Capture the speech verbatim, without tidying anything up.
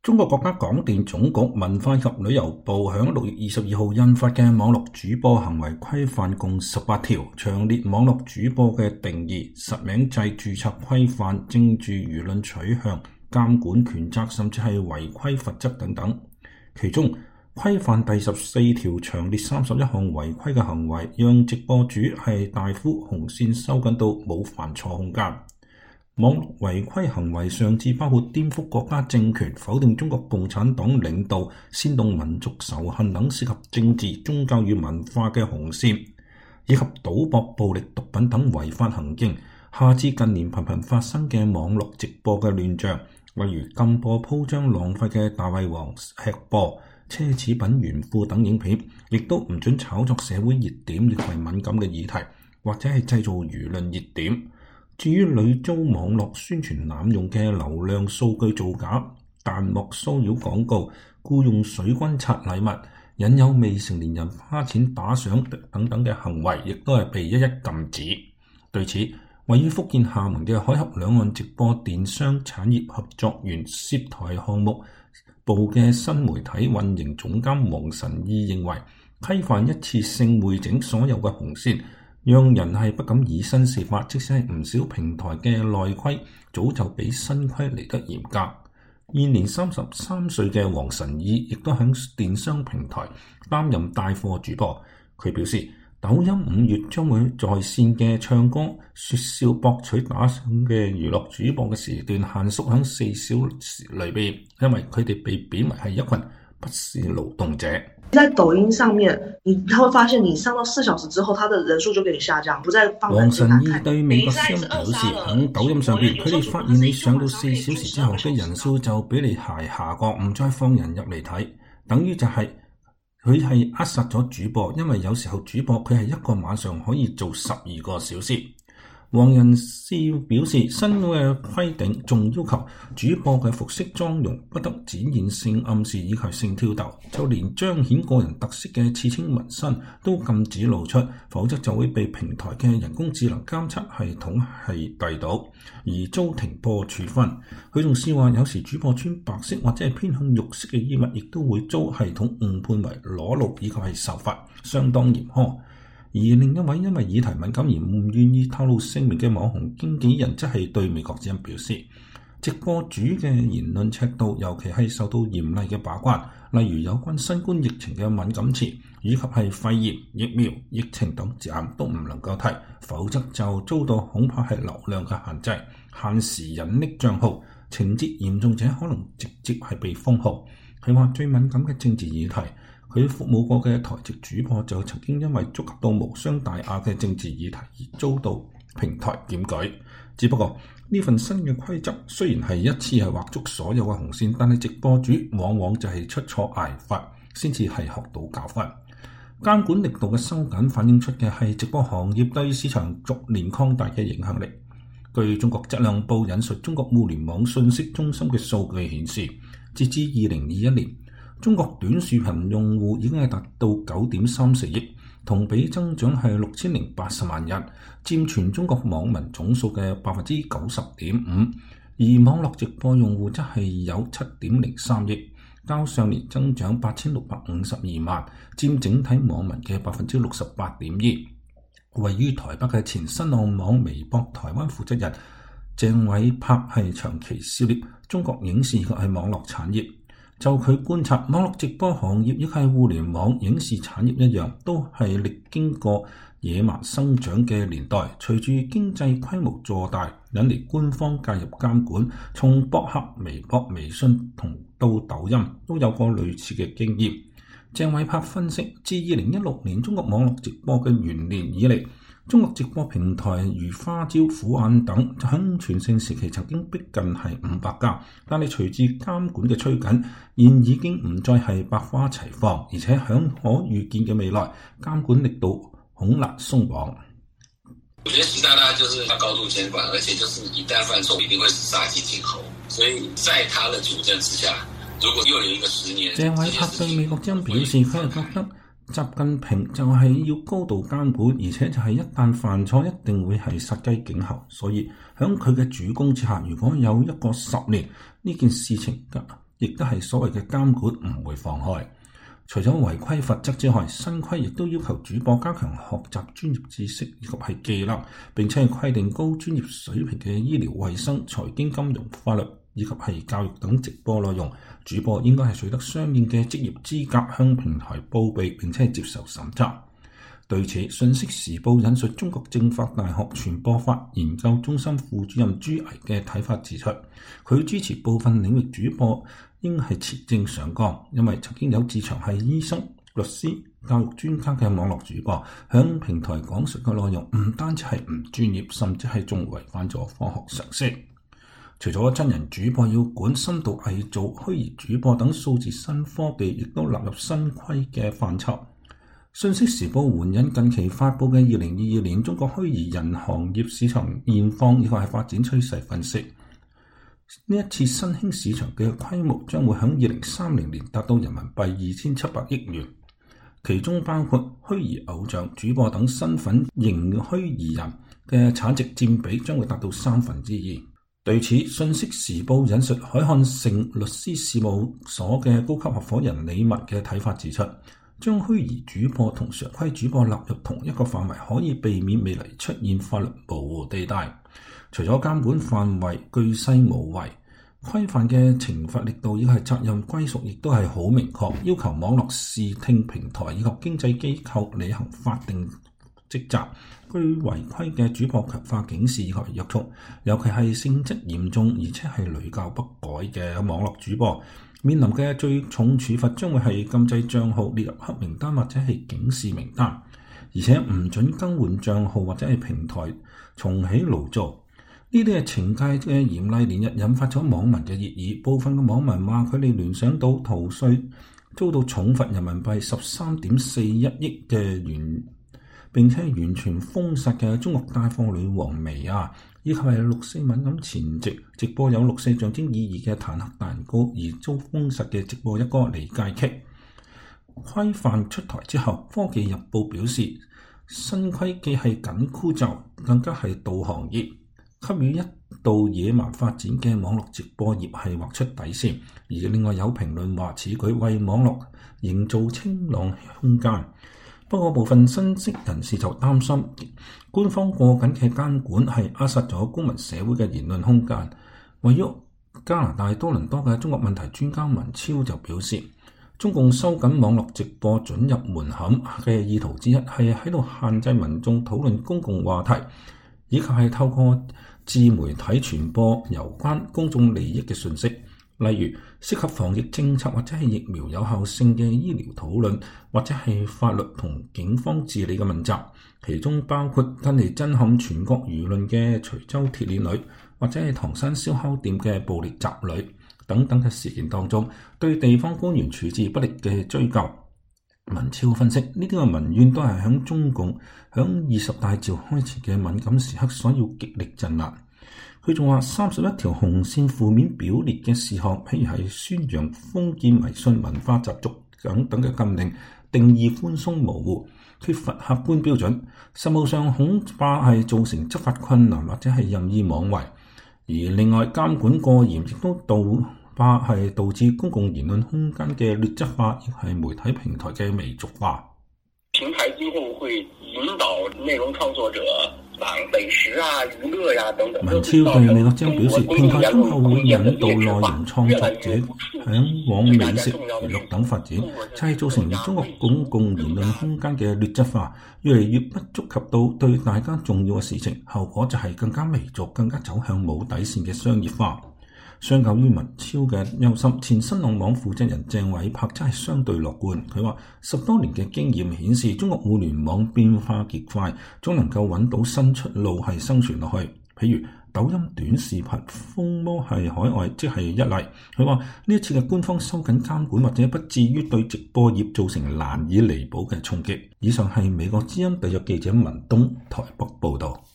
中國國家廣電總局文化及旅遊部響六月二十二號印發嘅網絡主播行為規範共十八條，詳列網絡主播嘅定義、實名制註冊規範、政治輿論取向、監管權責，甚至係違規罰則等等。其中規範第十四條詳列三十一項違規嘅行為，讓直播主係大幅紅線收緊到冇犯錯空間。網絡違規行為上至包括顛覆國家政權、否定中國共產黨領導、煽動民族仇恨等涉及政治、宗教與文化嘅紅線，以及賭博、暴力、毒品等違法行徑，下至近年頻頻發生嘅網絡直播嘅亂象，例如禁播鋪張浪費嘅大胃王吃播、奢侈品炫富等影片，亦都唔准炒作社會熱點亦為敏感嘅議題，或者係製造輿論熱點。至於屢遭網絡宣傳濫用嘅流量數據造假、彈幕騷擾廣告、僱用水軍刷禮物、引誘未成年人花錢打賞等等嘅行為，亦都係被一一禁止。對此，位於福建廈門嘅海峽兩岸直播電商產業合作園涉台項目部嘅新媒體運營總監黃晨義認為，規範一次性匯整所有嘅紅線，讓人係不敢以身試法，即使係唔少平台嘅內規早就比新規嚟得嚴格。現年三十三歲嘅黃晨義亦都喺電商平台擔任帶貨主播。佢表示，抖音五月將會在線嘅唱歌、説笑、博取打賞嘅娛樂主播嘅時段限縮喺四小時裏邊，因為佢哋被貶為係一群不是勞動者。 在抖音上面，你他會發現你上到四小時之後，他的人數就給你下降，不再放。 黃晨義對美國之音表示，喺抖音上邊，佢哋發現你上到四小時之後嘅人數就比你係下降，唔再放人入嚟睇，等於就係佢係扼殺咗主播，因為有時候主播佢係一個晚上可以做十二個小時。黃仁少表示，新嘅規定仲要求主播嘅服飾妝容不得展現性暗示以及性挑逗，就連彰顯個人特色嘅刺青紋身都禁止露出，否則就會被平台嘅人工智能監測系統係逮到，而遭停播處分。佢仲試話，有時主播穿白色或者係偏向肉色嘅衣物，亦都會遭系統誤判為裸露以及係受罰，相當嚴苛。而另一位因為議題敏感而唔願意透露姓名嘅網紅經紀人，則係對美國之音表示，直播主嘅言論尺度尤其係受到嚴厲嘅把關，例如有關新冠疫情嘅敏感詞，以及係肺炎、疫苗、疫情等字眼都唔能夠提，否則就遭到恐怕係流量嘅限制、限時隱匿帳號，情節嚴重者可能直接係被封號。佢話最敏感嘅政治議題，佢服務過嘅台籍主播就曾經因為觸及到無傷大雅嘅政治議題而遭到平台檢舉。只不過呢份新嘅規則雖然係一次係劃足所有嘅紅線，但係直播主往往就係出錯挨罰，先至係學到教訓。監管力度嘅收緊反映出嘅係直播行業對市場逐年擴大嘅影響力。據中國質量報引述中國互聯網信息中心嘅數據顯示，截至二零二一年，中國短視頻用戶已經係達到九點三四億，同比增長係六千零八十萬人，佔全中國網民總數嘅百分之九十點五。而網絡直播用戶則係有七點零三億，較上年增長八千六百五十二萬，佔整體網民嘅百分之六十八點二。位於台北嘅前新浪網微博台灣負責人鄭偉柏係長期涉獵中國影視及係網絡產業。就佢觀察，網絡直播行業亦係互聯網影視產業一樣，都係歷經過野蠻生長嘅年代。隨住經濟規模壯大，引嚟官方介入監管，從博客、微博、微信同到抖音都有過類似嘅經驗。鄭偉柏分析，自二零一六年中國網絡直播嘅元年以嚟，中國直播平台如花椒、虎眼等喺全盛時期曾經逼近係五百家，但係隨住監管嘅趨緊，現已經唔再係百花齊放，而且響可預見嘅未來，監管力度恐難鬆綁。 我覺得習大大就是要高度監管，而且就是一旦犯錯，一定會殺雞儆猴。所以在他的主政之下，如果又有一個十年， 鄭偉柏對美國之音表示，佢係覺得習近平就係要高度監管，而且就係一旦犯錯一定會係殺雞儆猴，所以喺佢嘅主攻之下，如果有一個十年呢件事情亦都係所謂嘅監管唔會放開。除咗違規罰則之外，新規亦都要求主播加強學習專業知識以及係技能，並且係規定高專業水平嘅醫療衛生、財經金融、法律以及係教育等直播內容。主播應該係取得相應嘅職業資格，向平台報備並且係接受審查。對此，信息時報引述中國政法大學傳播法研究中心副主任朱毅嘅睇法指出，佢支持部分領域主播應係持證上綱，因為曾經有自稱係醫生、律師、教育專家嘅網絡主播向平台講述嘅內容唔單止係唔專業，甚至係仲違反咗科學常識。除咗真人主播要管，深度偽造、虛擬主播等數字新科技亦都納入新規嘅範疇。信息時報援引近期發布嘅二零二二年中國虛擬人行業市場現況以及係發展趨勢分析，呢一次新興市場嘅規模將會喺二零三零年達到人民幣二千七百億元，其中包括虛擬偶像、主播等身份型虛擬人嘅產值佔比將會達到三分之二。對此，信息時報引述海漢盛律師事務所嘅高級合夥人李默嘅睇法指出，將虛擬主播同常規主播納入同一個範圍，可以避免未來出現法律模糊地帶。除咗監管範圍巨細無遺，規範嘅懲罰力度以及責任歸屬亦都係好明確，要求網絡視聽平台以及經紀機構履行法定職責，對違規嘅主播強化警示以及約束，尤其係性質嚴重而且係屢教不改嘅網絡主播，面臨嘅最重處罰將會係禁制賬號列入黑名單或者係警示名單，而且唔准更換賬號或者係平台重啟勞作。呢啲係懲戒嘅嚴厲，連日引發咗網民嘅熱議。部分嘅網民話佢哋聯想到逃稅遭到重罰人民幣十三點四一億嘅原，並且完全封殺嘅中國帶貨女王薇婭，以及係六四敏感前夕直播有六四象徵意義嘅坦克蛋糕而遭封殺嘅直播一哥李佳琦。規範出台之後，科技日報表示，新規既係緊箍咒，更加係導航熱，給予一度野蠻發展嘅網絡直播業係劃出底線。而另外有評論話，此舉為網絡營造清朗空間。不過部分分析人士就擔心，官方過緊嘅監管係扼殺咗公民社會嘅言論空間。位於加拿大多倫多嘅中國問題專家文超就表示，中共收緊網絡直播准入門檻嘅意圖之一係喺度限制民眾討論公共話題，以及係透過自媒體傳播有關公眾利益嘅信息，例如涉及防疫政策或者係疫苗有效性嘅醫療討論，或者係法律同警方治理嘅問責，其中包括近嚟震撼全國輿論嘅徐州鐵鏈女，或者係唐山燒烤店嘅暴力襲女等等嘅事件當中，對地方官員處置不力嘅追究。文超分析，呢啲嘅民怨都係響中共響二十大召開前嘅敏感時刻所要極力鎮壓。佢仲話三十一條紅線負面表列嘅事項，譬如係宣揚封建迷信文化習俗等等嘅禁令，定義寬鬆模糊，缺乏客觀標準，實務上恐怕係造成執法困難或者係任意妄為。而另外監管過嚴亦都導怕係導致公共言論空間嘅劣質化，亦係媒體平台嘅微俗化。 平台今後會引導內容創作者往美食啊、娛樂呀、啊、等等。 文超對美國之音表示，平台今後會引導內容創作者向往美食、娛樂等發展，就係造成中國公共言論空間嘅劣質化，越嚟越不觸及到對大家重要嘅事情，後果就係更加微俗、更加走向冇底線嘅商業化。相較於文超嘅憂心，前新浪網負責人鄭偉柏真係相對樂觀。佢話十多年嘅經驗顯示，中國互聯網變化極快，總能夠揾到新出路係生存落去。譬如抖音短視頻風魔係海外，即係一例。佢話呢一次嘅官方收緊監管，或者不至於對直播業造成難以彌補嘅衝擊。以上係美國之音特約記者文東台北報道。